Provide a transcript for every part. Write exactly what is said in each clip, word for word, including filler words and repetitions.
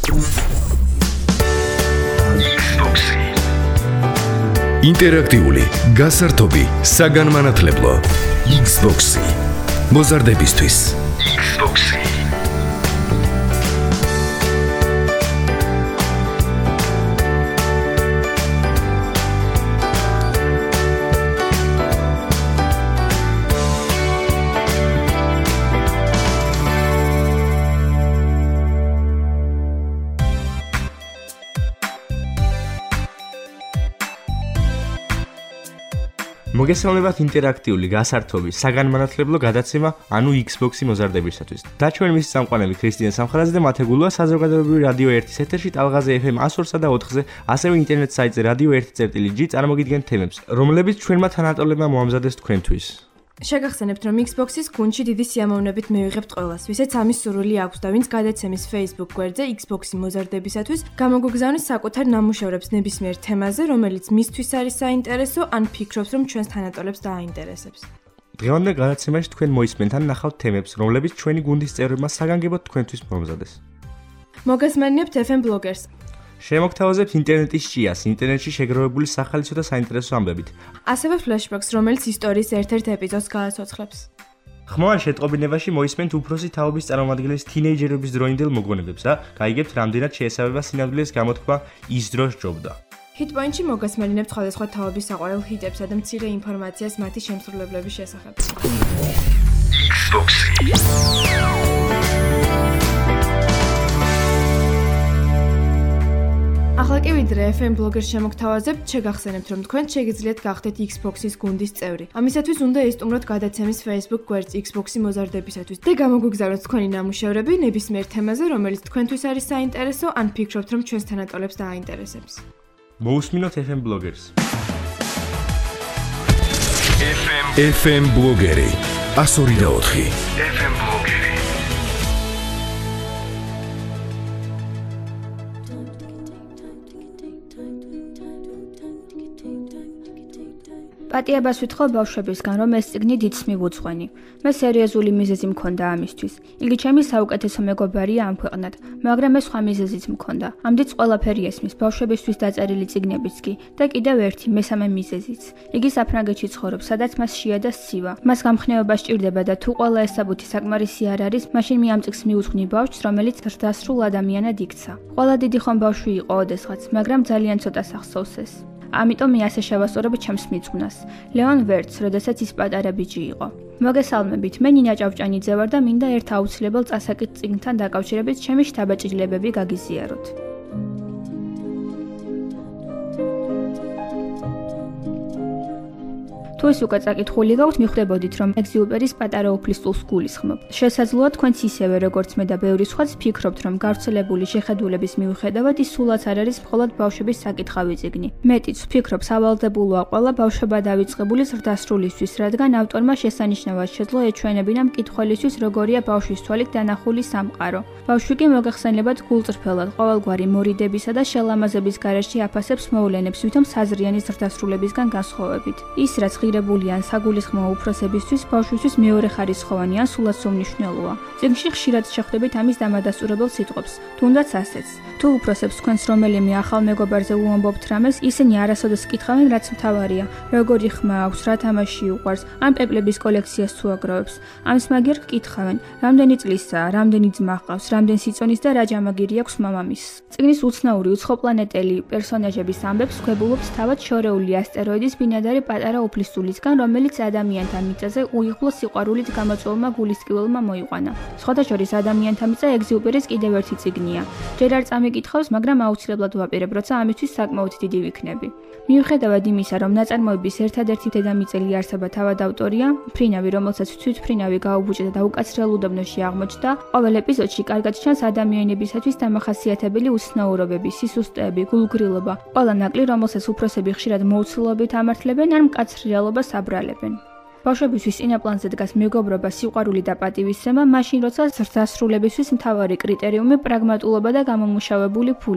ინტერაქტიული, გასართობი, საგანმანათლებლო Xbox-ი. მოზარდებისთვის Xbox-ი. მოგესალმებათ ინტერაქტიული, გასართობი, საგანმანათლებლო გადაცემა, ანუ Xbox-ი მოზარდებისათვის. და ჩვენ მისი წამყვანები ქრისტიან სამხარაძე და მათეგულოა საზოგადოებრივი რადიო ერთის ეთერში ტალღაზე ეფ ემ one oh three და ოთხზე, ასევე ინტერნეტ საიტზე რადიო one dot g წარმოგიდგენ თემებს, რომლებიც ჩვენმა თანატოლებმა მოამზადეს თქვენთვის. შეგახსენებთ, რომ Xbox-ის გუნდში დიდი სიამოვნებით მივიღებთ ყველას, ვისაც ამის სურვილი აქვს და ვინც გადაცემის Facebook გვერდზე Xbox-ი მოზარდებისათვის გამოგვიგზავნის საკუთარ ნამუშევრებს ნებისმიერ თემაზე, რომელიც მისთვის არის საინტერესო, ან ფიქრობს, რომ ჩვენს თანატოლებს დააინტერესებს. დღევანდელ გადაცემაში თქვენ მოისმენთ ან ნახავთ თემებს, რომლებიც ჩვენი გუნდის წევრებმა საგანგებოდ თქვენთვის მოამზადეს. მოგესმენიებთ ეფ ემ ბლოგერს. შემოგთავაზებთ ინტერნეტის ჭიას, ინტერნეტში შეგროვებული სახალისო და საინტერესო ამბებით. ასევე ფლეშბექს, რომელიც ისტორიის ერთ-ერთ ეპიზოდს გააცოცხლებს. ხმოვან შეტყობინებაში მოისმენთ უფროსი თაობის წარმომადგენლის თინეიჯერობის დროინდელ მოგონებებს და გაიგებთ, რამდენად შეესაბამება სინამდვილეს გამოთქმა ის დრო სჯობდა. ჰიტპოინტში მოგესმენიებთ სხვადასხვა თაობის საყვარელ ჰიტებსა და მცირე ინფორმაციას მათი შემსრულებლების შესახებ. ახლა კი ვიდრე ეფ ემ ბლოგერს შემოგთავაზებთ, შეგახსენებთ, რომ თქვენ შეგიძლიათ გახდეთ Xbox-ის გუნდის წევრი. ამისათვის უნდა ესტუმროთ გადაცემის Facebook გვერდს Xbox-ი მოზარდებისათვის და გამოგვიგზავნოთ თქვენი ნამუშევრები ნებისმიერ თემაზე, რომელიც თქვენთვის არის საინტერესო, ან ფიქრობთ, რომ ჩვენს თანატოლებს დააინტერესებს. მოусმინოთ ეფ ემ ბლოგერს. ეფ ემ ბლოგერი one oh three და four. ეფ ემ ბლოგერი. პატიებას ვითხოვ ბავშვებისგან, რომ ეს წიგნი დიდს მივუძღვენი. მე სერიოზული მიზეზი მქონდა ამისთვის. იგი ჩემი საუკეთესო მეგობარია ამ ქვეყნად, მაგრამ მე სხვა მიზეზიც მქონდა. ამდენს ყველაფერი ესმის, ბავშვებისთვის დაწერილი წიგნებიც კი და კიდევ ერთი მესამე მიზეზიც. იგი საფრანგეთში ცხოვრობს, სადაც მას შია და სცივა. მას გამხნევება სჭირდება და თუ ყველა ეს საბუთი საკმარისი არ არის, მაშინ მე ამ წიგნს მივუძღვნი ბავშვს, რომელიც ზრდასრულ ადამიანად იქცა. ყველა დიდი ხომ ბავშვი იყო ოდესღაც, მაგრამ ძალიან ცოტა სახსოვს ეს. ამიტომ მე ასე შევასწორებ ჩემს მიძღვნას. ლეონ ვერტს, როდესაც ის პატარა ბიჭი იყო. მოგესალმებით, მე ნინა ჭავჭანიძე ვარ და მინდა ერთ აუცილებელ წასაკით წიგნთან დაკავშირებით ჩემი შთაბეჭდილებები გაგიზიაროთ. თუ ის უკვე წაკითხული გაქვთ, მიხვდებოდით, რომ ეგზიუპერის პატარა უფლისწულს გულისხმობ. შესაძლოა თქვენც ისევე, როგორც მე და ბევრი სხვაც ფიქრობთ, რომ გავრცელებული შეხედულების მიუხედავად ის სულაც არ არის მხოლოდ ბავშვების საკითხავი წიგნი. მეტიც ვფიქრობ, სავალდებულოა ყველა ბავშვებად დავიწყებული ზრდასრულისთვის, რადგან ავტორმა შესანიშნავად შეძლო ეჩვენებინა მკითხველისთვის, როგორია ბავშვის თვალით დანახული სამყარო. ბავშვი კი მოგეხსენებათ გულწრფელად, ყოველგვარი მორიდებისა და შელამაზების გარეშე აფასებს მოვლენებს, ვითომ საზრიანი ზრდასრულებისგან განსხვავებით. ის რაც ღირებულიან საგულისხმოა უფროსებისთვის, ბავშვისთვის მეორე ხარისხოვანი ან სულაც უმნიშვნელოა. წიგნში ხშირად შეხვდებით ამის დამადასტურებელ სიტყვებს, თუნდაც ასეც. თუ უფროსებს თქვენს რომელიმე ახალ მეგობარზე უამბობთ რამეს, ისინი არასოდეს კითხავენ, რაც მთავარია, როგორი ხმა აქვს, რა თამაში უყვარს, ან პეპლების კოლექციას თუ აგროვებს. ამის მაგერ კითხავენ, რამდენი წლისაა, რამდენი ძმა ჰყავს, რამდენ სიწონის და რა ჯამაგირი აქვს მამამისს. წიგნის უცნაური უცხოპლანეტელი პერსონაჟების ამბებს ქვებულობს თავად შორეული ასტეროიდის ბინადარი პატარა უფლისწულისგან, რომელიც ადამიანთა მიწაზე უიღბლო სიყვარულით გამოწვეულმა გულისკიველმა მოიყვანა. სხვადასხვა ადამიანთა მიწა ეგზიუპერის კიდევ ერთი წიგნია. ჯერ არ წამიკითხავს, მაგრამ აუცილებლად ვაპირებ, როცა ამისთვის საკმაოდ დიდი ვიქნები. მიუხედავად იმისა, რომ ნაწარმოების ერთადერთი დედამიწელი არსება თავად ავტორია, მფრინავი, რომელსაც თვითმფრინავი გაუბუჭდა და უკაცრიელ უდაბნოში აღმოჩნდა, ყოველ ეპიზოდში კარგად ჩანს ადამიანებისათვის დამახასიათებელი უცნაურობები, სისუსტეები, გულგრილობა, ყველა ნაკლი, რომელსაც უფროსები ხშირად მოუცლელობით ამართლებენ ან მკაცრ რეალობას აბრალებენ. ბავშვებისთვის წინაპლანზე დგას მეგობრობა, სიყვარული და პატივისცემა, მაშინ როცა ზრდასრულებისთვის მთავარი კრიტერიუმი პრაგმატულობა და გამომუშავებული ფულია.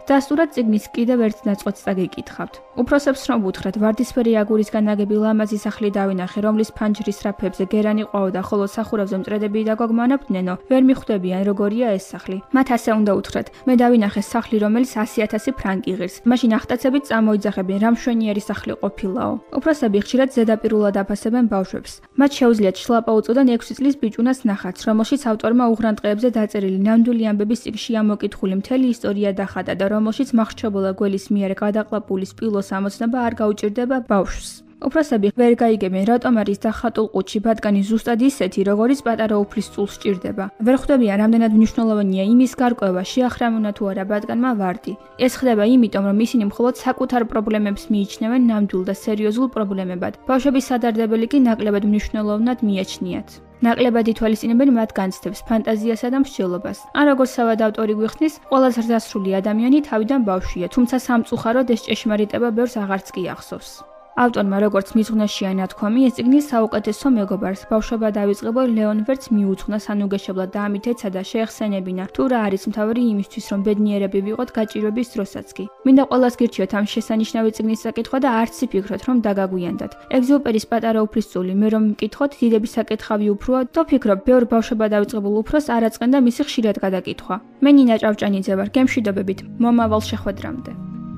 დასტურად წიგნის კიდევ ერთ ნაწყვეტს დაგიკითხავთ. უფროსებს რომ ვუთხრეთ, ვარდისფერი აგურისგან ნაგები ლამაზი სახლი დავინახე, რომლის ფანჯრის რაფებზე გერანი ყვაოდა, ხოლო სახურავზე მწრედები დაგოგმანებდნენო, ვერ მიხვდებიან როგორია ეს სახლი. მათ ასე უნდა უთხრეთ, მე დავინახე სახლი, რომელიც ასი ათასი ფრანკი ღირს. მაშინ ახტაცებით წამოიძახებენ, რა მშვენიერი სახლი ყოფილაო. უფროსები ხშირად ზედაპირულად აფასებენ ბავშვებს. მათ შეუძლიათ შლაპა უწოდონ ექვსი წლის ბიჭუნას ნახატს, რომელშიც ავტორმა უღრან დაწერილი ნამდვილი ამბების წიგნში ამოკითხული მთელი ისტორია დახატა და რომელშიც მახრჩობოლა გველის მიერ გადაყლაპული სპილოს ამოცნობა არ გაუჭირდება ბავშვს. უფროსები ვერ გაიგებენ, რატომ არის დახატულ ყუთში ბატკანი ზუსტად ისეთი, როგორიც პატარა უფლის წულს სჭირდება. ვერ ხვდებიან, რამდენად მნიშვნელოვანია იმის გარკვევა, შეახრამუნა თუ არა ბატკანმა ვარდი. ეს ხდება იმიტომ, რომ ისინი მხოლოდ საკუთარ პრობლემებს მიიჩნევენ ნამდვილ და სერიოზულ პრობლემებად. ბავშვების სადარდებელი კი ნაკლებად მნიშვნელოვნად მიაჩნიათ. ნაკლებად ითვალისწინებენ მათ განცდებს, ფანტაზიასა და მსჯელობას. ან როგორც თავად ავტორი გვიხსნის, ყველა ზრდასრული ადამიანი თავიდან ბავშვია, თუმცა სამწუხაროდ ეს ჭეშმარიტება ბევრს აღარც კი ახსოვს. ავტორმა როგორც მიზღვნაშია ნათქვამი, ეს წიგნი საუკეთესო მეგობარს, ბავშვობა დავიწყებო ლეონ ვერტს მიუძღვნა სანუგეშებლად და ამით ეცადა შეეხსენებინა, თუ რა არის მთავარი იმისთვის, რომ ბედნიერები ვიყოთ გაჭირვების დროსაც კი. მინდა ყველას გირჩიოთ ამ შესანიშნავი წიგნის საკითხვა და არც იფიქროთ, რომ დაგაგვიანდათ. ეგზიუპერის პატარა უფლისწული, მე რომ მკითხოთ, დიდების საკითხავი უფროა და ვფიქრობ, ბევრ ბავშვობა დავიწყებულ უფროს არ აწყენდა მისი ხშირად გადაკითხვა. მე ნინა ჭავჭანიძე ვარ, გემშვიდობებით, მომავალ შეხვედრამდე.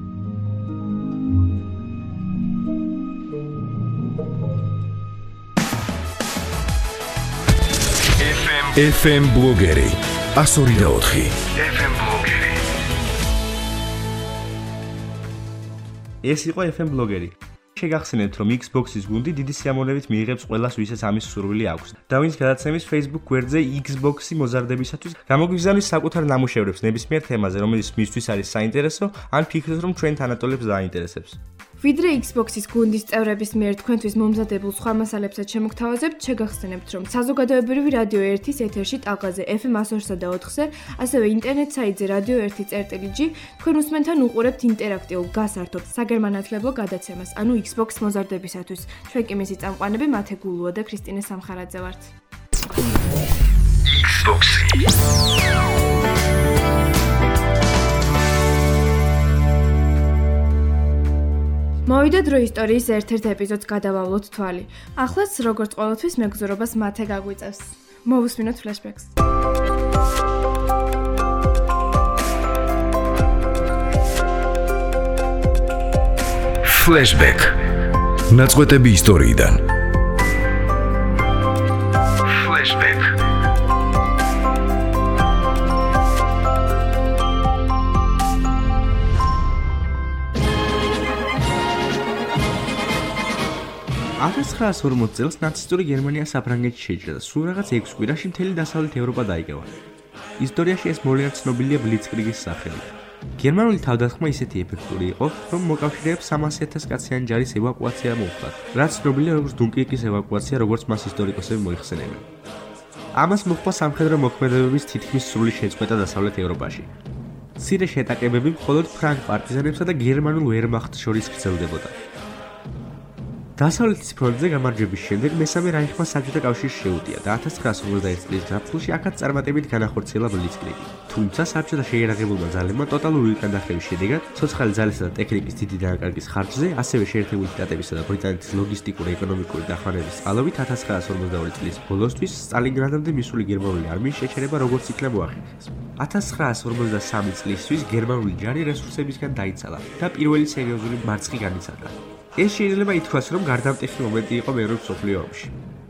ეფ ემ ბლოგერი ასორი და ოთხი. ეფ ემ ბლოგერი. ეს იყო ეფ ემ ბლოგერი. შეგახსენებთ, რომ Xbox-ის გუნდი დიდი სიამოვნებით მიიღებს ყველას, ვისაც ამის სურვილი აქვს. და ვინც გადაცემის Facebook გვერდზე Xbox-ი მოზარდებისათვის გამოგვიგზავნის საკუთარ ნამუშევრებს ნებისმიერ თემაზე, რომელიც მისთვის არის საინტერესო, ან ფიქრობთ, რომ ჩვენ თანატოლებს დააინტერესებს. ვიდრე Xbox-ის გუნდის წევრების მიერ თქვენთვის მომზადებულ სხვა მასალებსაც შემოგთავაზებთ, შეგახსენებთ, რომ საზოგადოებრივი რადიო ერთის ეთერში ტალღაზე ეფ ემ εκατო ორი და ოთხზე, ასევე ინტერნეტ საიტზე რადიო ერთი წერტილი ჯი, თქვენ უსმენთან უყურებთ ინტერაქტიულ გასართობ საგერმანათლებლო გადაცემას, ანუ Xbox მოზარდებისათვის. ჩვენ კი მისი წამყვანები მათე გულუა და ქრისტინე სამხარაძე ვართ. Xbox-ი. მოვიდა დრო ისტორიის ერთ-ერთ ეპიზოდს გადავავლოთ თვალი. ახლაც, როგორც ყოველთვის, მეგზურობას მათე გაგვიწევს. მოვუსმინოთ ფლეშბექს. Flashback. ნაწყვეტები ისტორიიდან. Flashback. ათას ცხრაას ორმოც წელს ნაცისტური გერმანია საფრანგეთში შეიჭრა და სულ რაღაც ექვს კვირაში მთელი დასავლეთ ევროპა დაიგევა. ისტორიაში ეს მოვლენა ცნობილია ბლიცკრიგის სახელით. გერმანული თავდასხმა ისეთი ეფექტური იყო, რომ მოკავშირეებს სამასი ათას კაციანი ჯარის ევაკუაცია მოუხდათ, რაც ცნობილია როგორც დუნკერკის ევაკუაცია, როგორც მას ისტორიკოსები მოიხსენებენ. ამას მოჰყვა სამხედრო მოქმედებების თითქმის სრული შეწყვეტა დასავლეთ ევროპაში. მცირე შეტაკებები მხოლოდ ფრანგ პარტიზანებსა და გერმანულ ვერმახტს შორის გრძელდებოდა. დასავლეთის ფრონტზე გამარჯვების შემდეგ მესამე რაიხმა საბჭოთა კავშირს შეუტია და ათას ცხრაას ორმოცდაერთი წლის ზაფხულში აქაც წარმატებით განახორციელა ბლიცკრიგი. თუმცა საბჭოთა შეიარაღებულმა ძალებმა ტოტალური განახლების შედეგად ცოცხალი ძალისა და ტექნიკის დიდი დანაკარგის ხარჯზე, ასევე შეერთებული შტატებისა და ბრიტანეთის ლოგისტიკურ-ეკონომიკური დახმარების წყალობით ათას ცხრაას ორმოცდაორი წლის ბოლოსთვის სტალინგრადამდე მისული გერმანული არმიის შეჩერება როგორც იქნა მოახერხეს. ათას ცხრაას ორმოცდასამი წლისთვის გერმანული ჯარი რესურსებისგან დაიცალა და პირველი სერიოზული მარცხი განიცადა. ეს შეიძლება ითქვას, რომ გარდამტეხი მომენტი იყო მეორე მსოფლიო ომში.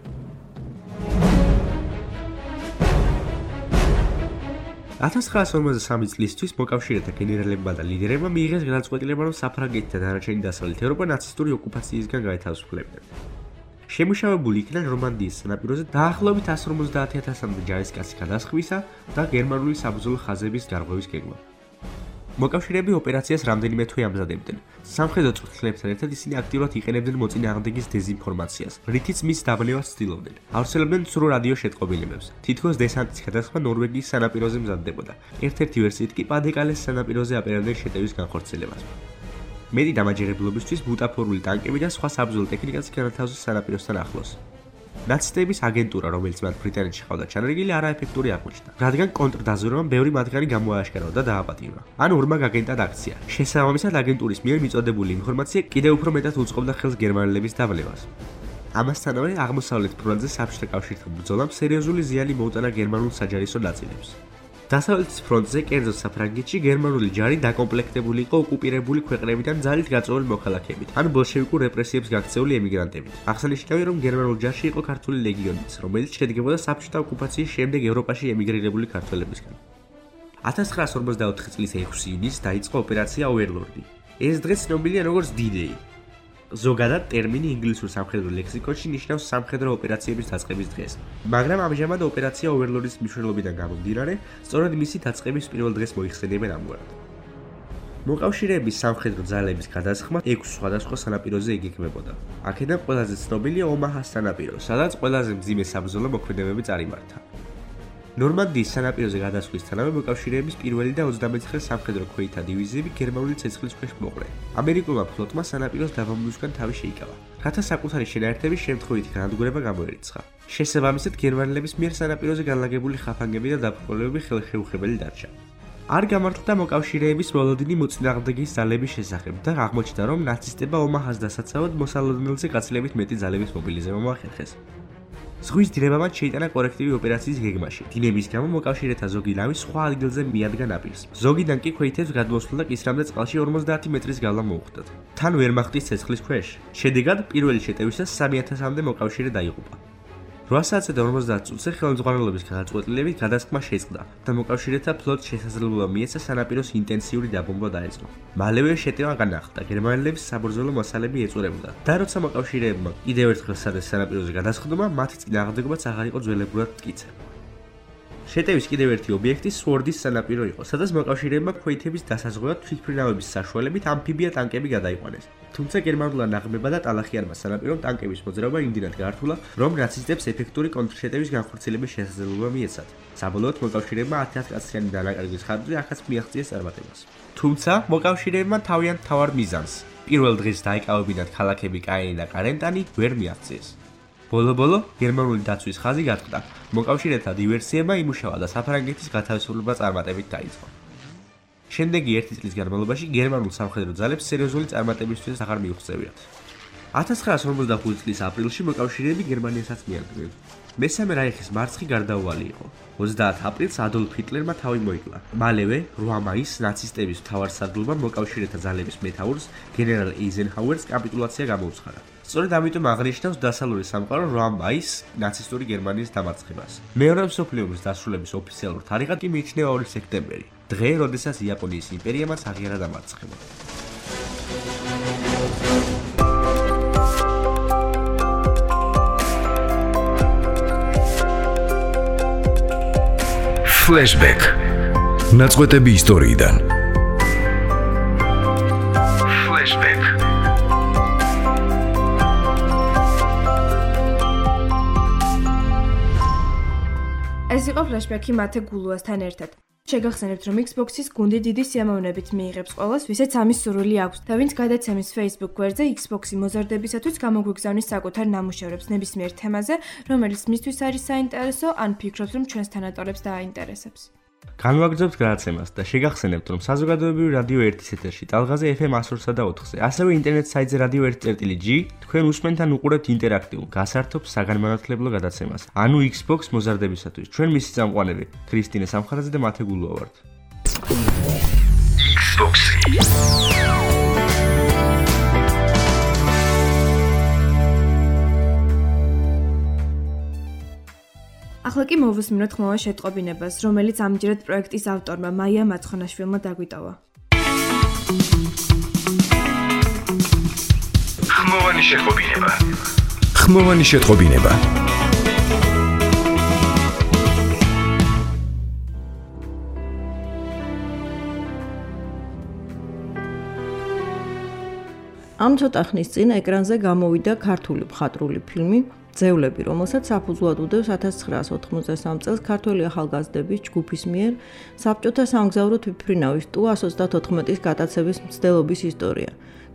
ათას ცხრაას ორმოცდასამი წლისთვის მოკავშირეთა გენერალებმა და ლიდერებმა მიიღეს გადაწყვეტილება, რომ საფრანგეთი და დანარჩენი დასავლეთ ევროპა ნაცისტური ოკუპაციისგან გაეთავისუფლებდნენ. შემუშავებული იქნა ნორმანდიის სანაპიროზე დაახლოებით εκατს ორმოცდაათი ათასამდე ჯარისკაცი გადასხმისა და გერმანული საბრძოლო ხაზების გარღვევის გეგმა. მოკავშირეები ოპერაციას რამდენიმე თვე ამზადებდნენ. სამხედრო წვრთნელებთან ერთად ისინი აქტიურად იყენებდნენ მოწინააღმდეგის დეზინფორმაციას, რითიც მის დაბნევას ცდილობდნენ. ავრცელებდნენ ცრუ რადიო შეტყობინებებს. თითქოს დესანტის გადასხმა ნორვეგიის სანაპიროზე მზადდებოდა. ერთ-ერთი ვერსიით კი პადეკალეს სანაპიროზე აპირებდნენ შეტევის განხორციელებას. მეტი დამაჯერებლობისთვის ბუტაფორული ტანკები და სხვა საბრძოლო ტექნიკაც განათავსეს სანაპიროსთან ახლოს. ნაცისტების აგენტურა, რომელიც მათ ბრიტანეთში ყავდა ჩანერგილი, არაეფექტური აღმოჩნდა, რადგან კონტრდაზვერვამ ბევრი მათგანი გამოააშკარავა და დააპატიმრა. ან ორმაგ აგენტად აქცია. შესაბამისად, აგენტურის მიერ მიწოდებული ინფორმაცია კიდევ უფრო მეტად უწყობდა ხელს გერმანელების დაბლევას. ამასთანავე, აღმოსავლეთ ფრონტზე საბჭოთა კავშირთან ბრძოლამ სერიოზული ზიანი მოუტანა გერმანულ საჯარისო ნაწილებს. დასავლეთის ფრონტზე, კერძოდ საფრანგეთში, გერმანული ჯარი დაკომპლექტებული იყო ოკუპირებული ქვეყნებიდან ძალით გაწეული მოქალაქეებით, ან ბოლშევიკურ რეპრესიებს გაქცეული ემიგრანტებით. აღსანიშნავია, რომ გერმანულ ჯარში იყო ქართული ლეგიონიც, რომელიც შედგებოდა საბჭოთა ოკუპაციის შემდეგ ევროპაში ემიგრირებული ქართველებისგან. ათას ცხრაას ორმოცდაოთხი წლის ექვსი ივნისს დაიწყო ოპერაცია ოვერლორდი. ეს დღე ცნობილია როგორც D-Day. ზოგადად ტერმინი ინგლისურ სამხედრო ლექსიკონში ნიშნავს სამხედრო ოპერაციების დაწყების დღეს, მაგრამ ამჟამად ოპერაცია ოვერლორდის მნიშვნელობიდან გამომდინარე, სწორედ მისი დაწყების პირველ დღეს მოიხსენიებენ ამგვარად. მოკავშირეების სამხედრო ძალების გადასხმა ექვს სხვადასხვა სანაპიროზე იგეგმებოდა. აქედან ყველაზე ცნობილია ომაჰას სანაპირო, სადაც ყველაზე მძიმე საბრძოლო მოქმედებები წარიმართა. ნორმანდიის სანაპიროზე გადასვლისთანავე მოკავშირეების პირველი და ოცდამეცხრე სამხედრო ქვეითთა დივიზიები გერმანული ცეცხლის ქვეშ მოყრე. ამერიკულმა ფლოტმა სანაპიროს დაბომბვისგან თავი შეიკავა, რათა საკუთარი შენაერთების შემთხვევითი განადგურება გამოერიცხა. შესაბამისად, გერმანელების მიერ სანაპიროზე განლაგებული ხაფანგები და დაბრკოლებები ხელშეუხებელი დარჩა. არ გამართლდა მოკავშირეების მოლოდინი მოწინააღმდეგის ძალების შესახებ და აღმოჩნდა, რომ ნაცისტებმა ომაჰას დასაცავად მოსალოდნელზე გაცილებით მეტი ძალების მობილიზება მოახერხეს. ზღვის დინება მათ შეიტანა კორექტივი ოპერაციის გეგმაში. დინების გამო მოკავშირეთა ზოგი ნავი სხვა ადგილზე მიადგა ნაპირს. ზოგიდან კი ქვეითებს გადმოსვლა და კისრამდე წყალში ორმოცდაათი მეტრის გავლა მოუხდათ. თან ვერმახტის ცეცხლის ქვეშ. შედეგად პირველი შეტევისას სამი ათასამდე მოკავშირე დაიღუპა. რვა საათზე და ორმოცდაათ წუთზე ხელმძღვანელობის გადაწყვეტილებით გადასხმა შეწყდა და მოკავშირეთა ფლოტს შესაძლებლობა მიეცა სანაპიროს ინტენსიური დაბომბვა დაეწყო. მალევე შეტევა განახლდა, გერმანელების საბრძოლო მასალები ეწურებოდა და როცა მოკავშირეებმა კიდევ ერთხელ სცადეს სანაპიროზე გადასხდომა, მათი წინააღმდეგობაც აღარ იყო ძველებურად მტკიცე. შეტევის კიდევ ერთი ობიექტი სვორდის სანაპირო იყო, სადაც მოკავშირეებმა ქვეითების დასაზღვევად თვითმფრინავების საშუალებით ამფიბია ტანკები გადაიყვანეს. თუმცა გერმანულმა ნაღმებმა და ტალახიანმა სანაპირომ ტანკების მოძრაობა იმდენად გაართულა, რომ ნაცისტებს ეფექტური კონტრშეტევის განხორციელების შესაძლებლობა მიეცათ. საბოლოოდ მოკავშირეებმა ათი-ათკაციანი დანაკარგვის ხარჯზე ახაც მიაღწიეს წარმატებას. თუმცა მოკავშირეებმა თავიანთ მთავარ მიზანს, პირველ დღეს დაიკავებინათ ქალაქები კაენი და კარენტანი, ვერ მიაღწიეს. ბოლო-ბოლო გერმანული დაცვის ხაზი გატყდა. მოკავშირეთა დივერსიებმა იმუშავა და საფრანგეთის გათავისუფლება წარმატებით დაიწყო. შემდეგი ერთი წლის განმავლობაში გერმანულ სამხედრო ძალებს სერიოზული წარმატებისთვის აღარ მიუღწევიათ. ათას ცხრაას ორმოცდახუთი წლის აპრილში მოკავშირეები გერმანიასაც მიადგნენ. მესამე რაიხის მარცხი გარდაუვალი იყო. ოცდაათ აპრილს ადოლფ ჰიტლერმა თავი მოიკლა. მალევე რვა მაისს ნაცისტების მთავარსარდლობამ მოკავშირეთა ძალების მეთაურს გენერალ ეიზენჰაუერს კაპიტულაცია გამოუცხადა. სწორედ ამიტომ აღნიშნავს დასავლური სამყარო რვა მაისს ნაცისტური გერმანიის დამარცხებას. მეორე მსოფლიო ომის დასრულების ოფიციალურ თარიღად კი მიიჩნევა ორი სექტემბერი, დღე, როდესაც იაპონიის იმპერიამაც აღიარა დამარცხება. Flashback. ნაწყვეტები ისტორიიდან. Flashback. ეს იყო Flashback-ი მათე გულუასთან ერთად. შეგახსენებთ, რომ Xbox-ის გუნდი დიდი სიამოვნებით მიიღებს ყველას, ვისაც ამის სურვილი აქვს და ვინც გადაცემის Facebook გვერდზე Xbox-ი მოზარდებისათვის გამოგვიგზავნის საკუთარ ნამუშევრებს ნებისმიერ თემაზე, რომელიც მისთვის არის საინტერესო, ან ფიქრობს, რომ ჩვენს თანატოლებს დააინტერესებს. განვაგრძობთ გადაცემას და შეგახსენებთ, რომ საზოგადოებრივი რადიო ერთის ეთერში ტალღაზე ეფ ემ ათს ოცდაოთხ და ოთხზე, ასევე ინტერნეტ საიტზე რადიო ერთი წერტილი ჯი, თქვენ უსმენთ ან უყურებთ ინტერაქტიულ, გასართობ საგანმანათლებლო გადაცემას, ანუ Xbox მოზარდებისათვის. ჩვენ მისი წამყვანები, ქრისტინე სამხარაძე და მათე გულუა ვართ. Xbox. ახლა კი მოვუსმინოთ ხმოვან შეტყობინებას, რომელიც ამჯერად პროექტის ავტორმა მაია მაცხონაშვილმა დაგვიტოვა. ხმოვანი შეტყობინება. ხმოვანი შეტყობინება. ამ ცოტა ხნის წინ ეკრანზე გამოვიდა ქართული მხატვრული ფილმი ძევლები, რომელსაც საფუძვლად უდევს ათას ცხრაას ოთხმოცდასამ წელს ქართველი ახალგაზრდების ჯგუფის მიერ საბჭოთა სამგზავრო თვითმფრინავის ტუ ას ოცდათოთხმეტის გატაცების მცდელობის ისტორია.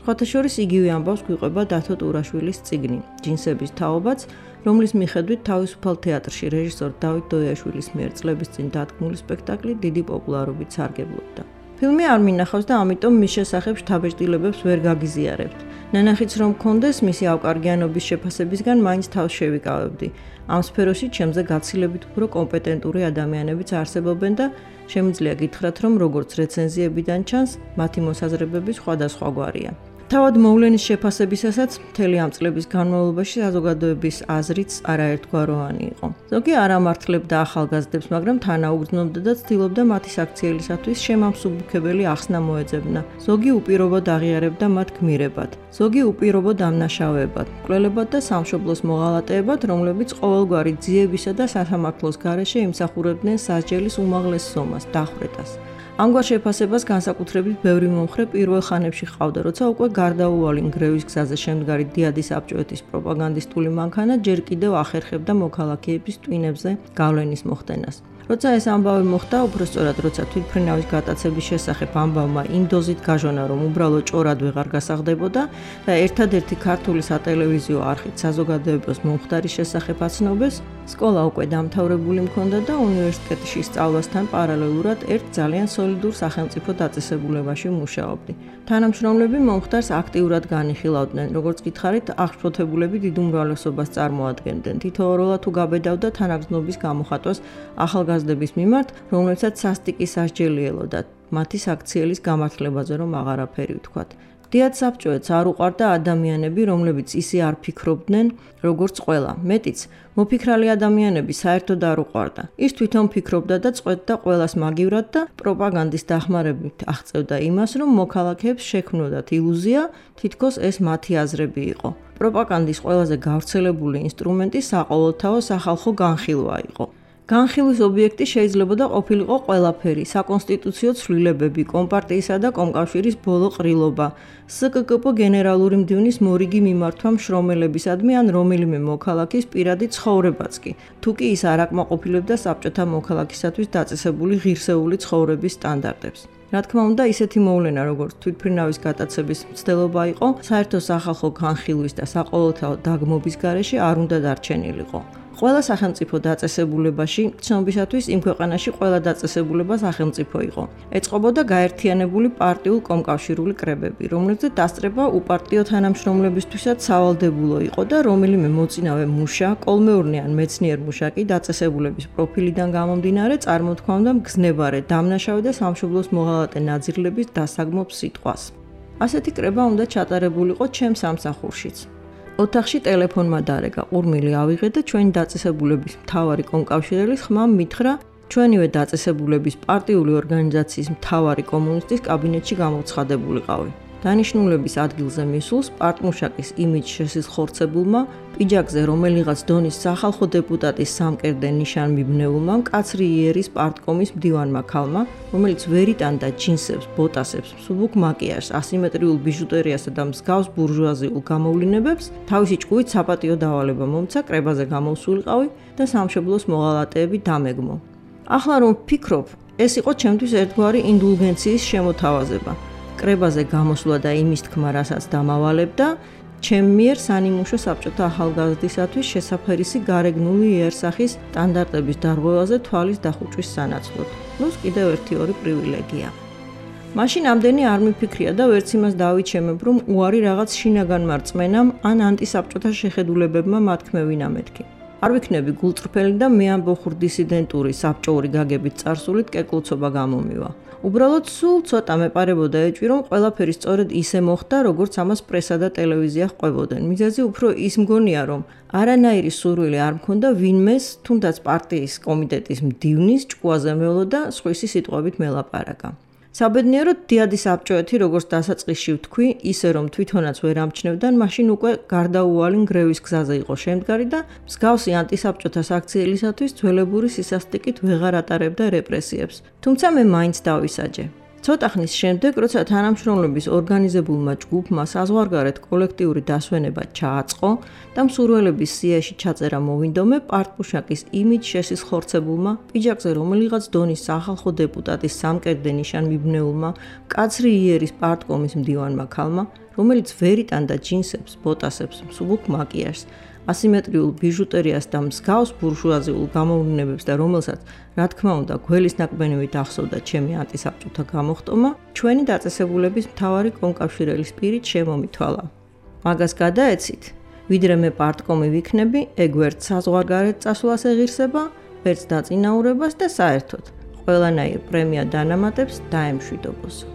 სხვათა შორის იგივე ამბავს გვიყვება დათო ტურაშვილის წიგნი ჯინსების თაობაც, რომლის მიხედვით თავისუფალ თეატრში რეჟისორ დავით დოიაშვილის მიერ წლების წინ დადგმული სპექტაკლი დიდი პოპულარობით სარგებლობდა. ფილმი არ მინახავს და ამიტომ მის შესახებ შთაბეჭდილებებს ვერ გაგიზიარებთ. ნანახიც რომ მქონდეს მისი ავკარგიანობის შეფასებისგან მაინც თავს შევიკავებდი. ამ სფეროში ჩემზე გაცილებით უფრო კომპეტენტური ადამიანებიც არსებობენ და შემიძლია გითხრათ, რომ როგორც რეცენზიებიდან ჩანს, მათი მოსაზრებები სხვადასხვაგვარია. თავად მოვლენის შეფასებისასაც მთელი ამ წლების განმავლობაში საზოგადოების აზრიც არაერთგვაროვანი იყო. ზოგი არ ამართლებდა ახალგაზრდებს, მაგრამ თანაუგრძნობდა და ცდილობდა მათი საქციელისათვის შემამსუბუქებელი ახსნა მოეძებნა. ზოგი უპირობოდ აღიარებდა მათ გმირებად, ზოგი უპირობოდ ამნაშავეებად, მკვლელებად და სამშობლოს მოღალატეებად, რომლებიც ყოველგვარი ძიებისა და სასამართლოს გარეშე იმსახურებდნენ სასჯელის უმაღლეს ზომას, დახვრეტას. ამგვარ შეფასებას განსაკუთრებით ბევრი მომხრე პირველ ხანებში ჰყავდა, როცა უკვე გარდაუვალი ნგრევის გზაზე შემდგარი დიადი საბჭოეთის პროპაგანდისტული მანქანა ჯერ კიდევ ახერხებდა მოქალაქეების ტვინებზე გავლენის მოხდენას. როცა ეს ამბავი მოხდა, უბრალოდ როცა თვითმფრინავის გატაცების შესახებ ამბავმა იმ დოზით გაჟონა, რომ უბრალოდ ჭორად ვეღარ გასაღდებოდა და ერთადერთი ქართული სატელევიზიო არხით საზოგადოებას მომხდარი შესახებ აცნობეს, სკოლა უკვე დამთავრებული მქონდა და უნივერსიტეტში სწავლასთან პარალელურად ერთ ძალიან სოლიდურ სახელმწიფო დაწესებულებაში მუშაობდი. თანამშრომლები მომხდარს აქტიურად განიხილავდნენ, როგორც გითხარით, აღშფოთებულები დიდ უმრავლესობას წარმოადგენდნენ. თითოეულად თუ გაბედავდა თანაგრძნობის გამოხატვას ახალგაზრდების მიმართ, რომლებსაც სასტიკი სასჯელი ელოდათ, მათი საქციელის გამართლებაზე რომ აღარაფერი ვთქვათ. დიად საბჭოეთს არ უყვარდა ადამიანები, რომლებიც ისე არ ფიქრობდნენ, როგორც ყველა. მეტიც, მოფიქრალი ადამიანები საერთოდ არ უყვარდა. ის თვითონ ფიქრობდა და წყვეტდა ყველას მაგივრად და პროპაგანდის დახმარებით აღწევდა იმას, რომ მოქალაქეებს შექმნოდათ ილუზია, თითქოს ეს მათი აზრები იყო. პროპაგანდის ყველაზე გავრცელებული ინსტრუმენტი საყოველთაო სახალხო განხილვა იყო. განხილვის ობიექტი შეიძლება და ყოფილიყო ყველაფერი, საკონსტიტუციო ცვლილებები, კომპარტიისა და კომკავშირის ბოლო ყრილობა, სკკპ გენერალური მდივნის მორიგი მიმართვა მშრომელებისადმი ან რომელიმე მოქალაქის პირადი ცხოვრებაც კი, თუ კი ის არ აკმაყოფილებდა საბჭოთა მოქალაქისათვის დაწესებული ღირსეული ცხოვრების სტანდარტებს. რა თქმა უნდა, ისეთი მოვლენა, როგორც თვითმფრინავის გატაცების მცდელობა იყო, საერთო სახალხო განხილვის და საყოველთაო დაგმობის გარეშე არ უნდა დარჩენილიყო. ყველა სახელმწიფო დაწესებულებაში, ცნობისათვის იმ ქვეყანაში ყველა დაწესებულება სახელმწიფო იყო. ეწყობოდა გაერთიანებული პარტიულ კომკავშირული კრებები, რომლებზეც დასწრება უპარტიო თანამშრომლებისთვისაც სავალდებულო იყო და რომელიმე მოწინავე მუშა, კოლმეურნე ან მეცნიერ მუშა კი დაწესებულების პროფილიდან გამომდინარე წარმოთქვამდა მგზნებარე, დამნაშავე და სამშობლოს მოღალატე ნაძირლების დასაგმობ სიტყვას. ასეთი კრება უნდა ჩატარებულიყო ჩემს სამსახურშიც. ოთახში ტელეფონმა დარეგა, ყურმილი ავიღე და ჩვენი დაწესებულების მთავარი კომკავშირელის ხმამ მითხრა, ჩვენივე დაწესებულების პარტიული ორგანიზაციის მთავარი კომუნისტის კაბინეტში გამოცხადებულიყავი. დანიშნულების ადგილზე მისულს პარტმუშაკის იმიჯ შესიზღორცებულმა, პიჯაკზე რომელიღაც დონის სახალხო დეპუტატის სამკერდე ნიშანმიბნეულმა, მკაცრი იერის პარტკომის მდივანმა ქალმა, რომელიც ვერ იტანდა ჯინსებს, ბოტასებს, მსუბუქ მაკიაჟს, ასიმეტრიულ ბიჟუტერიასა და მსგავს ბურჟუაზიულ გამოვლინებებს, თავისი ჭკუით საპატიო დავალება მომცა, კრებაზე გამოსულიყავი და სამშობლოს მოღალატეები დამეგმო. ახლა რომ ვფიქრობ, ეს იყო ჩემთვის ერთგვარი ინდულგენციის შემოთავაზება. კრებაზე გამოსვლა და იმის თქმა, რასაც დამავალებდა, ჩემ მიერ სანიმუშო საბჭოთა ახალგაზრდისათვის შესაფერისი გარეგნული იერსახის სტანდარტების დარღვევაზე თვალის დახუჭვის სანაცვლოდ. ნუ კიდევ ერთი ორი პრივილეგია. მაშინ ამდენი არ მიფიქრია და ვერც იმას დავიჩემებ, რომ უარი რაღაც შინაგანმა რწმენამ ან ანტისაბჭოთა შეხედულებებმა მათქმევინა მეთქი. არ ვიქნები გულწრფელი და მე ამ ბოხურ დისიდენტური საბჭოური გაგებით წარსულით კეკლუცობა გამომივა. უბრალოდ სულ ცოტა მეპარებოდა ეჭვი, რომ ყველაფერი სწორედ ისე მოხდა, როგორც ამას პრესა და ტელევიზია ჰყვებოდნენ. მიზეზი უფრო ის მგონია, რომ არანაირი სურვილი არ მქონდა ვინმეს, თუნდაც პარტიის კომიტეტის მდივნის ჭკუაზე მევლოდა სხვისი სიტყვებით მელაპარაკა. საბედნიეროდ დიადი საბჭოეთი, როგორც დასაწყისში ვთქვი, ისე რომ თვითონაც ვერ ამჩნევდა, მაშინ უკვე გარდაუვალი ნგრევის გზაზე იყო შემდგარი და მსგავსი ანტისაბჭოთა საქციელისათვის ძველებური სისასტიკით ვეღარ ატარებდა რეპრესიებს. თუმცა მე მაინც დავისაჯე. ცოტა ხნის შემდეგ, როცა თანამშრომლობის ორგანიზებულმა ჯგუფმა საზღვარგარეთ კოლექტიური დასვენება ჩააწყო და მსურველების სიაში ჩაწერა მოვინდომე, პარტმუშაკის იმიჯ შესიზღორცებულმა, პიჯაკზე რომელიღაც დონის სახალხო დეპუტატის სამკერდე ნიშანმიბნეულმა, მკაცრი იერის პარტკომის მდივანმა ქალმა, რომელიც ვერ იტანდა ჯინსებს, ბოტასებს, მსუბუქ მაკიაჟს, ასიმეტრიულ ბიჟუტერიას და მსგავს ბურჟუაზიულ გამოვლენებებს და რომელსაც, რა თქმა უნდა, გველის ნაკბენივით ახსოვდა ჩემი ანტისაბჭოთა გამოხტომა, ჩვენი დაწესებულების მთავარი კონკავშირელის პირით შემომითვალა. მაგას გადაეცით, ვიდრე მე პარტკომი ვიქნები, ეგ ვერც საზღვარგარეთ წასვლას ეღირსება, ვერც დაწინაურებას და საერთოდ ყველანაირ პრემია დანამატებს დაემშვიდობოსო.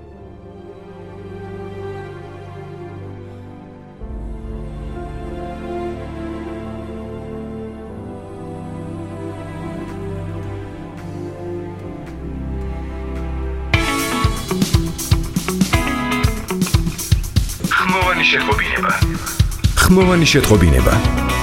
ხმოვანი შეტყობინება. ხმოვანი შეტყობინება.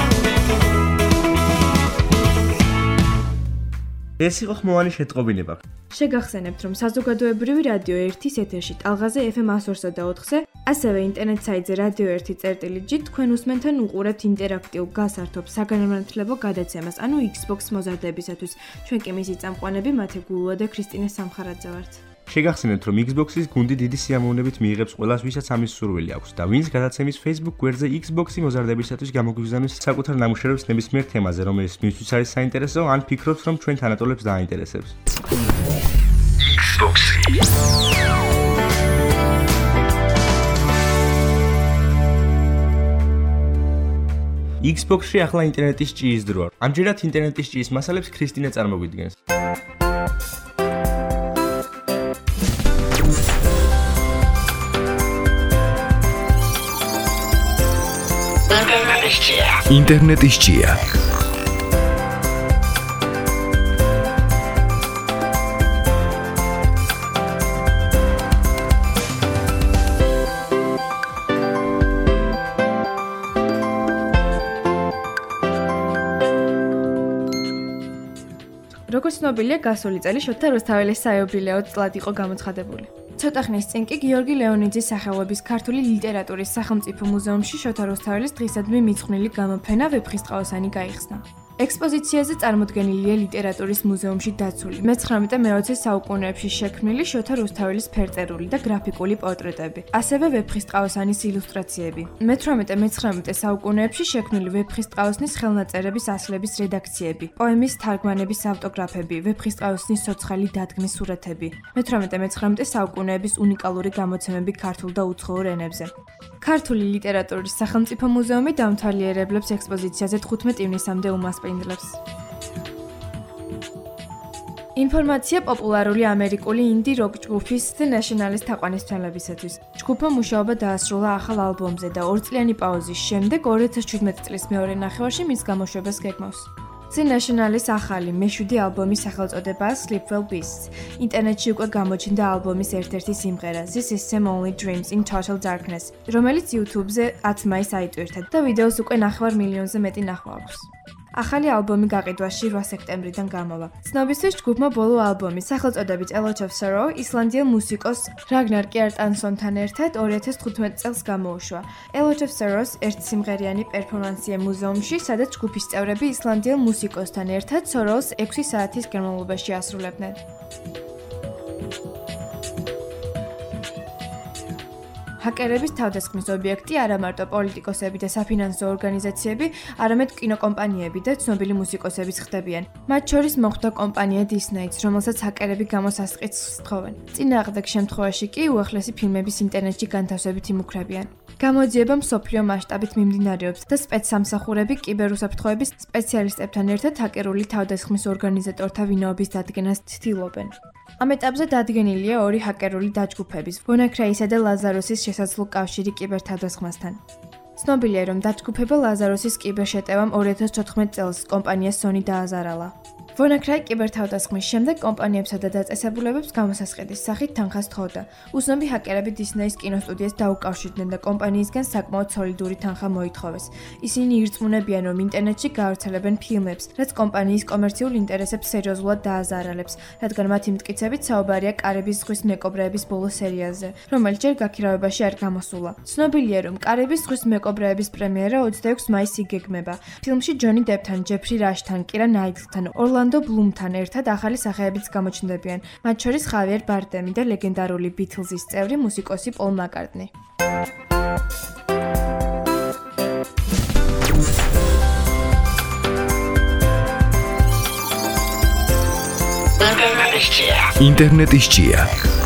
ეს იყო ხმოვანი შეტყობინება. შეგახსენებთ, რომ საზოგადოებრივი რადიო ერთის ეთერში ტალღაზე ეფ ემ სто ოთხზე, ასევე ინტერნეტ საიტზე რადიო ერთი წერტილი ჯი თქვენ უსმენთან უყურებთ ინტერაქტიულ გასართობ საგანმანათლებლო გადაცემას, ანუ Xbox მოზარდებისათვის. ჩვენ კი მისი წამყვანები მათე გულუა და ქრისტინე სამხარაძე ვართ. შეგახსენებთ, რომ Xbox-ის გუნდი დიდი სიამოვნებით მიიღებს ყველას, ვისაც ამის სურვილი აქვს და ვინც გადაცემის Facebook გვერდზე Xbox-ი მოზარდებისათვის გამოგვიგზავნის საკუთარ ნამუშევრებს ნებისმიერ თემაზე, რომელიც მისთვის არის საინტერესო, ან ფიქრობს, რომ ჩვენ თანატოლებს დააინტერესებს. Xbox-ი. Xbox-ში ახლა ინტერნეტის ჭიის დროა. ამჯერად ინტერნეტის ჭიის მასალებს ქრისტინე წარმოგვიდგენს. ინტერნეტის ჭია. როგორც ცნობილია, გასული წელი შოთა რუსთაველის საიუბილეო წლად იყო გამოცხადებული. ცოტა ხნის წინ კი გიორგი ლეონიძის სახელობის ქართული ლიტერატურის სახელმწიფო მუზეუმში შოთა რუსთაველის დღისადმი მიძღვნილი გამოფენა ვეფხისტყაოსანი გაიხსნა. ექსპოზიციაზე წარმოდგენილია ლიტერატურის მუზეუმში დაცული მეცხრამეტე-მეოცე საუკუნეებში შექმნილი შოთა რუსთაველის ფერწერული და გრაფიკული პორტრეტები, ასევე ვეფხისტყაოსანის ილუსტრაციები. მეთვრამეტე-მეცხრამეტე საუკუნეებში შექმნილი ვეფხისტყაოსნის ხელნაწერების ასლების რედაქციები, პოემის თარგმანების ავტოგრაფები, ვეფხისტყაოსნის ცოცხალი დადგმის სურათები, მეთვრამეტე-მეცხრამეტე საუკუნეების უნიკალური გამოცემები ქართულ და უცხოურ ენებზე. ქართული ლიტერატურის სახელმწიფო მუზეუმი დამთვალიერებლებს ექსპოზიციაზე თხუთმეტ ივნისამდე უმასპინძლებს. ინფორმაცია პოპულარული ამერიკული ინდი როკ ჯგუფის The National-ის თაყვანისმცემლებისათვის. ჯგუფმა მუშაობა დაასრულა ახალ ალბომზე და ორწლიანი პაუზის შემდეგ ორი ათას შვიდმეტი წლის მეორე ნახევარში მის გამოშვებას გეგმავს. The National-ის ახალი მეშვიდე ალბომის სახელწოდებაა Sleepwell Beasts. ინტერნეტში უკვე გამოჩნდა ალბომის ერთ-ერთი სიმღერა This is Some Only Dreams in Total Darkness, რომელიც YouTube-ზე ათი მაისს აიტვირთა და ვიდეოს უკვე ნახევარ მილიონზე მეტი ნახვა აქვს. ახალი ალბომი გაყიდვაში რვა სექტემბრიდან გამოვა. ცნობისთვის ჯგუფმა ბოლო ალბომი სახელწოდებით A Lot of Sorrow ისლანდიელ მუსიკოს რაგნარ კიარტანსონთან ერთად ორი ათას თხუთმეტი წელს გამოუშვა. A Lot of Sorrow-ს ერთსიმღერიანი პერფორმანსია მუზეუმში, სადაც ჯგუფის წევრები ისლანდიელ მუსიკოსთან ერთად Sorrow-ს ექვსი საათის განმავლობაში ასრულებდნენ. ჰაკერების თავდასხმის ობიექტი არა მარტო პოლიტიკოსები და საფინანსო ორგანიზაციები, არამედ კინოკომპანიები და ცნობილი მუსიკოსებიც ხდებიან. მათ შორის მოხვდა კომპანია Disney-ც, რომელსაც ჰაკერები გამოსასყიდს სთხოვენ. წინააღმდეგ შემთხვევაში კი უახლესი ფილმების ინტერნეტში განთავსებით იმუქრებიან. გამოძიება მსოფლიო მასშტაბით მიმდინარეობს და სპეცსამსახურები კიბერუსაფრთხოების სპეციალისტებთან ერთად ჰაკერული თავდასხმის ორგანიზატორთა ვინაობის დადგენას ცდილობენ. ამ ეტაპზე დადგენილია ორი ჰაკერული დაჯგუფების, WannaCry-სა და Lazarus-ის შესაძლო კავშირი კიბერთავდასხმასთან. ცნობილია, რომ დაჯგუფება Lazarus-ის კიბერშეტევამ ორი ათას ჩოთხმეტი წელს კომპანია Sony დააზარალა. WannaCry კიბერთავდასხმის შემდეგ კომპანიებსა და დაწესებულებებს გამოსასყიდის სახით თანხას თხოვდა. უცნობი ჰაკერები Disney-ის კინოსტუდიას დაუკავშირდნენ და კომპანიისგან საკმაოდ სოლიდური თანხა მოითხოვეს. ისინი ირწმუნებიან, რომ ინტერნეტში გაავრცელებენ ფილმებს, რაც კომპანიის კომერციულ ინტერესებს სერიოზულად დააზარალებს, რადგან მათი მტკიცებით საუბარია კარიბის ზღვის მეკობრეების ბოლო სერიალზე, რომელიც ჯერ გაქირავებაში არ გამოსულა. ცნობილია, რომ კარიბის ზღვის მეკობრეების პრემიერა ოცდაექვსი მაისს იგეგმება. ფილმში ჯონი დებთან, ჯეფრი რაშთან, კირა ნაიტლთან, ორლანდო ბლუმთან ერთად ახალი სახეებიც გამოჩნდებიან, მათ შორის ხავიერ ბარდემი და ლეგენდარული ბითლზის წევრი მუსიკოსი პოლ მაკარტნი. ინტერნეტის ჭია.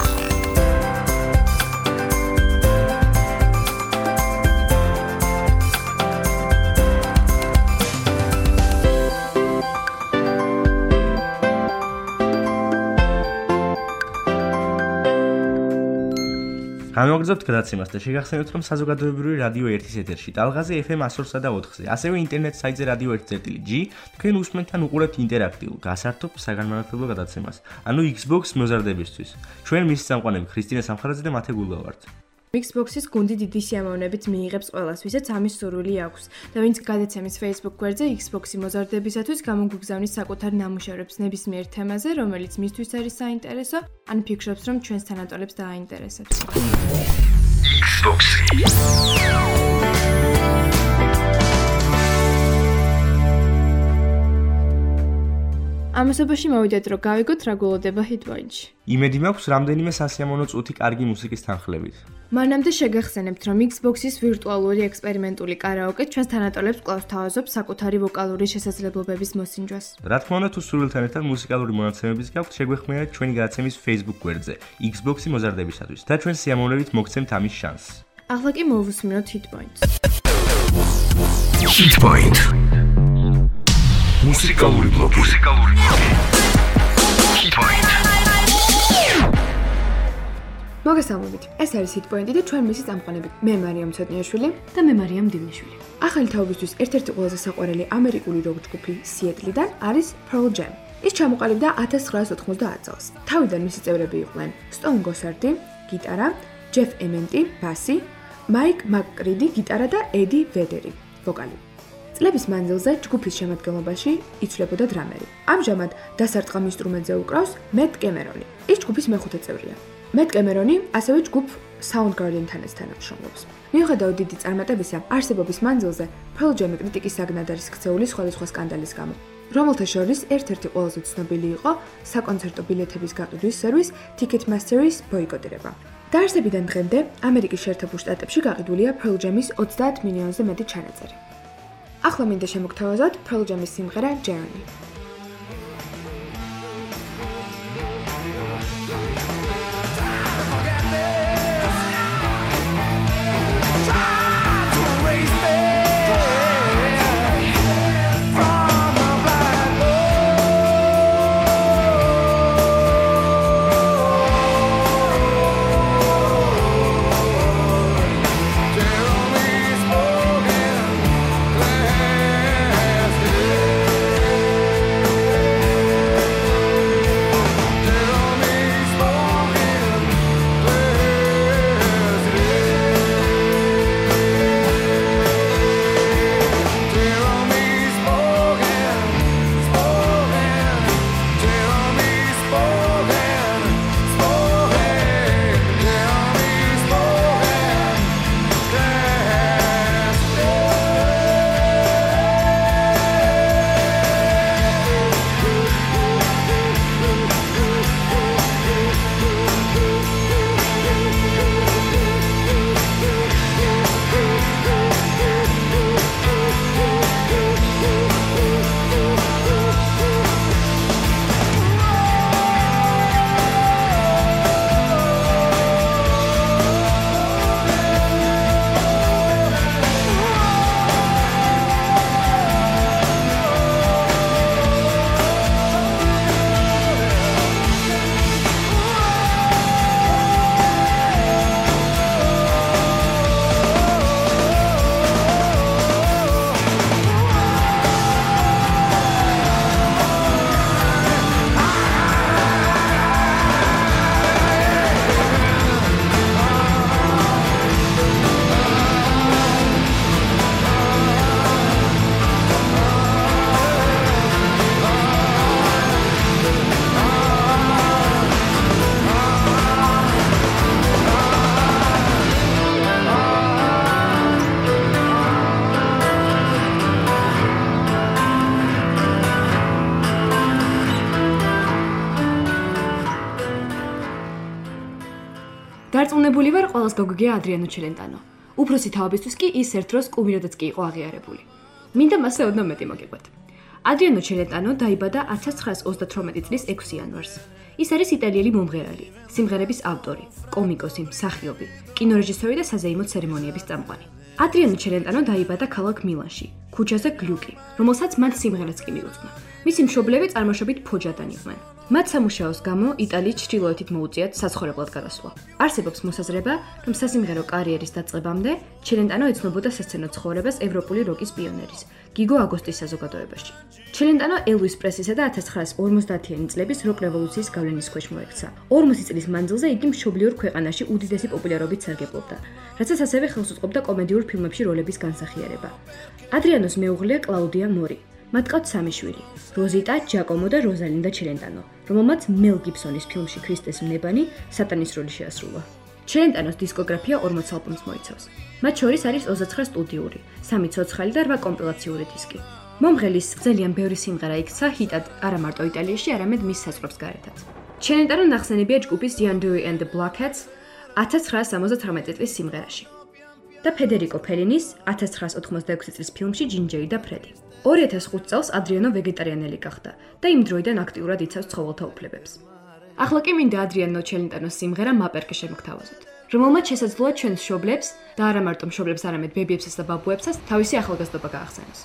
განვაგრძობთ გადაცემას და შეგახსენებთ, რომ საზოგადოებრივი რადიო ერთის ეთერში ტალღაზე ეფ ემ one oh three point four-ზე, ასევე ინტერნეტ საიტზე რადიო one dot g თქვენ უსმენთ ან უყურებთ ინტერაქტიულ, გასართობ საგანმანათლებლო გადაცემას, ანუ Xbox მოზარდებისთვის. ჩვენ მისი წამყვანები ქრისტინე სამხარაძე და მათე გულა ვართ. Xbox-ის გუნდი დიდი სიამოვნებით მიიღებს ყველას, ვისაც ამის სურვილი აქვს და ვინც გადაცემის Facebook გვერდზე Xbox-ი მოზარდებისათვის გამოგვიგზავნის საკუთარ ნამუშევრებს ნებისმიერ თემაზე, რომელიც მისთვის არის საინტერესო, ან ფიქრობს, რომ ჩვენს თანატოლებს დააინტერესებს. Xbox-ი. ამასობაში მოვიდეთ, რომ გავიგოთ რა გულოდება Hitpoint-ში. იმედი მაქვს, რამდენიმე სასიამოვნო წუთი კარგი მუსიკის თანხლებით. მანამდე შეგახსენებთ, რომ Xbox-ის ვირტუალური ექსპერიმენტული კარაოკე ჩვენს თანატოლებს კვლავ თავაზობს საკუთარი ვოკალური შესაძლებლობების მოსინჯვას. რა თქმა უნდა, თუ სურვილთან ერთად მუსიკალური მონაცემებიც გაქვთ, შეგვეხმიანეთ ჩვენი გადაცემის Facebook გვერდზე Xbox-ი მოზარდებისათვის და ჩვენ სიამოვნებით მოგცემთ ამის შანსს. ახლა კი მოვუსმინოთ Hitpoint. Hitpoint. მუსიკალური ბლოგი. მუსიკალური ბლოგი. Hitpoint. მოგესალმებით. ეს არის Hitpoint და ჩვენ მისი წამყვანები. მე მარიამ ცოტნიაშვილი და მე მარიამ დილნიშვილი. ახალი თაობისთვის ერთ-ერთი ყველაზე საყვარელი ამერიკული როკ ჯგუფი Seattle-დან არის Pearl Jam. ის ჩამოყალიბდა one thousand nine hundred ninety წელს. თავიდან მისი წევრები იყვნენ Stone Gossard, გიტარა, Jeff Ament, ბასი, Mike McCready, გიტარა და Eddie Vedder, ვოკალი. წლების მანძილზე ჯგუფის შემადგენლობაში იცვლებოდა დრამერი. ამჟამად დასარტყამ ინსტრუმენტზე უკრავს Matt Cameron. ის ჯგუფის მეხუთე წევრია. Matt Cameron ასევე ჯგუფ Soundgarden-თან თანამშრომლობს. მიუხედავად დიდი წარმატებისა, არსებობის მანძილზე Pearl Jam კრიტიკის საგნად არის ქცეული სხვადასხვა სკანდალის გამო, რომელთა შორის ერთ-ერთი ყველაზე ცნობილი იყო საკონცერტო ბილეთების გაყიდვის სერვის Ticketmaster-ის ბოიკოტირება. დაარსებიდან დღემდე ამერიკის შეერთებულ შტატებში გაყიდულია Pearl Jam-ის ოცდაათ მილიონზე მეტი ჩანაწერი. ახლა მინდა შემოგთავაზოთ Pearl Jam-ის სიმღერა Journey. დარწმუნებული ვარ, ყველას გოგგია ადრიანო ჩელენტანო. უფროსი თაობისთვის კი ის ერთ დროს კუმირადაც კი იყო აღიარებული. მინდა მასზე ოდნავ მეტი მოგიყვეთ. ადრიანო ჩელენტანო დაიბადა ათას ცხრაას ოცდათვრამეტი წლის ექვსი იანვარს. ის არის იტალიელი მომღერალი, სიმღერების ავტორი, კომიკოსი, მსახიობი, კინორეჟისორი და საზეიმო ცერემონიების წამყვანი. ადრიანო ჩელენტანო დაიბადა ქალაქ მილანში, ქუჩაზე გლიუკი, რომელსაც მან სიმღერაც კი მიუძღვნა. მისი მშობლები წარმოშობით ფოჯადან იყვნენ. მათ სამუშაოს გამო იტალიის ჩრდილოეთით მოუწიათ საცხოვრებლად გადასვლა. არსებობს მოსაზრება, რომ სასიმღერო კარიერის დაწყებამდე ჩელენტანო ეცნობოდა სასცენო ცხოვრებას ევროპული როკის პიონერის, გიგო აგოსტის საზოგადოებაში. ჩელენტანო ელვის პრესლისა და ათას ცხრაას ორმოცდაათიანი წლების როკ რევოლუციის გავლენის ქვეშ მოექცა. ორმოცი წლის მანძილზე იგი მშობლიურ ქვეყანაში უდიდესი პოპულარობით სარგებლობდა, რაცაც ასევე ხელს უწყობდა კომედიურ ფილმებში როლების განსახიერება. ადრიანოს მეუღლეა კლაუდია მორი. მათ ყავთ სამი შვილი: როზიტა, ჯაკომო და როზალინდა ჩელენტანო, რომელმაც მელ გიბსონის ფილმში ქრისტეს მნებანი სატანის როლი შეასრულა. ჩელენტანოს დისკოგრაფია ორმოც ალბომს მოიცავს. მათ შორის არის ოცდაცხრა სტუდიური, სამი ცოცხალი და რვა კომპილაციური დისკი. მომღერლის ძალიან ბევრი სიმღერა იქცა ჰიტად არა მარტო იტალიაში, არამედ მის საზღვრებს გარეთაც. ჩელენტანო ნახსენებია ჯგუფის Young Dewey and the Blackheads ათას ცხრაას სამოცდათვრამეტი წლის სიმღერაში და ფედერიკო ფელინის ათას ცხრაას ოთხმოცდაექვსი წლის ფილმში ჯინჯერი და ფრედი. ორი ათას ხუთი წელს ადრიანო ვეგეტარიანელი გახდა და იმ დროიდან აქტიურად იცავს ცხოველთა უფლებებს. ახლა კი მინდა ადრიანო ჩელენტანოს სიმღერა მაპერკე შემოგთავაზოთ, რომელმაც შესაძლოა ჩვენს მშობლებს და არა მარტო მშობლებს, არამედ ბებიებსაც და ბაბუებსაც თავისი ახალგაზრდობა გაახსენოს.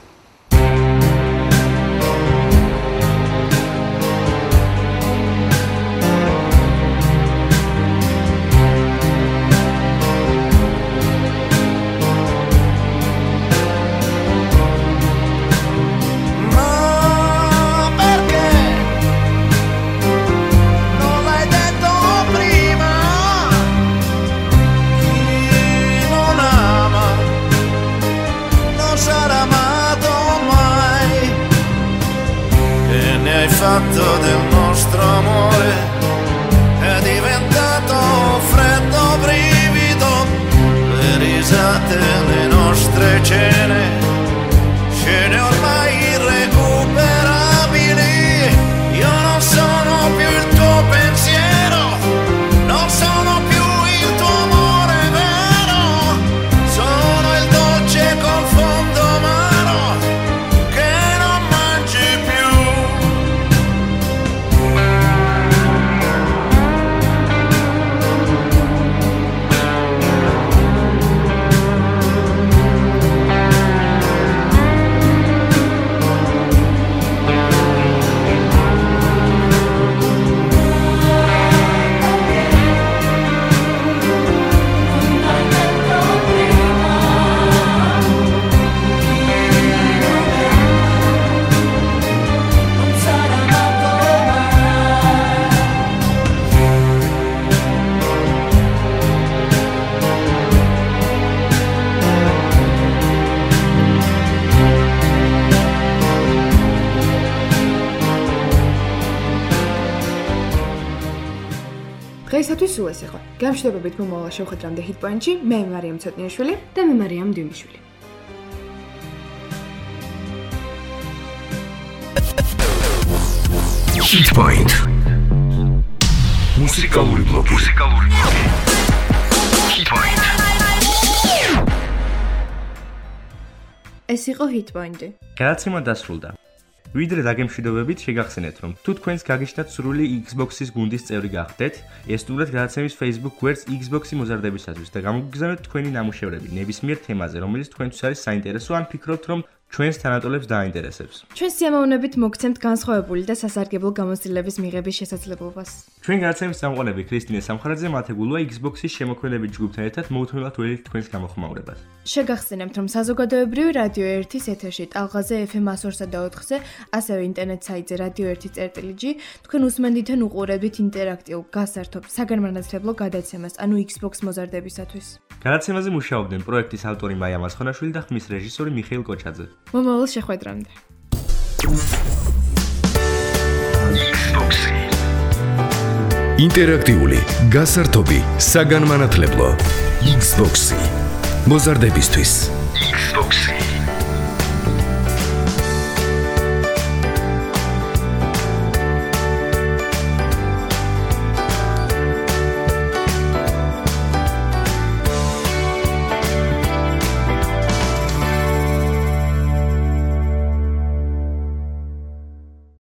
Fatto del nostro amore è diventato freddo brivido, le risate, le nostre cene, scene ormai irrecuperabili. Io non sono più il tuo pensiero, non sono più il tuo amore vero, sono il dolce col fondo amaro che non mangi più. დღეისათვის სულ ეს იყო. გამშვიდობებით მომავალ შევხვედრამდე ჰიტპოინტში. მე მარიამ ცოტნიაშვილი და მე მარიამ დიმიშვილი. ჰიტპოინტ. მუსიკალური ბლოგი. მუსიკალური ბლოგი. ჰიტპოინტ. ეს იყო ჰიტპოინტი. გადაცემა დასრულდა. ვიდრე დაგემშვიდობებით, შეგახსენეთ, რომ თუ თქვენს გაგიჩნდათ სრული Xbox-ის გუნდის წევრი გახდეთ, ესტუმრეთ გადაცემის Facebook გვერდს Xbox-ი მოზარდებისათვის და გამოგიგზავნოთ თქვენი ნამუშევრები ნებისმიერ თემაზე, რომელიც თქვენთვის არის საინტერესო, ან ფიქრობთ, რომ ჩვენს თანატოლებს დააინტერესებს. ჩვენ სიამოვნებით მოგცემთ განსხვავებული და სასარგებლო გამოცდილების მიღების შესაძლებლობას. ჩვენ გადაცემის წამყვანები ქრისტინე სამხარაძე, მათე გულუა Xbox-ის შემოქმედებით ჯგუფთან ერთად მოუთმენლად ველით თქვენს გამოხმაურებას. შეგახსენებთ, რომ საზოგადოებრივი რადიო ერთის ეთერში ტალღაზე ეფ ემ სто ორი და ოთხზე, ასევე ინტერნეტ საიტზე რადიო ერთი წერტილი ჯი თქვენ უსმენთ ან უყურებთ ინტერაქტიულ, გასართობ, საგანმანათლებლო გადაცემას, ანუ Xbox მოზარდებისათვის. გადაცემაზე მუშაობდნენ პროექტის ავტორი მაია მასხონაშვილი და ხმის რეჟისორი მიხეილ კოჩაძე. მომავალ შეხვედრამდე. ინტერაქტიული, გასართობი, საგანმანათლებლო Xbox-ი. მოზარდებისთვის. Xbox-ი.